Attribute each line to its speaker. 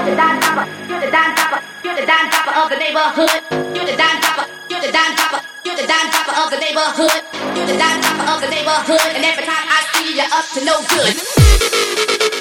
Speaker 1: the dime dropper, you're the dime dropper, you're the dime dropper of the neighborhood. You're the dime dropper, you're the dime dropper, you're the dime dropper of the neighborhood. You're the dime dropper of the neighborhood, and every time I see you, you're up to no good.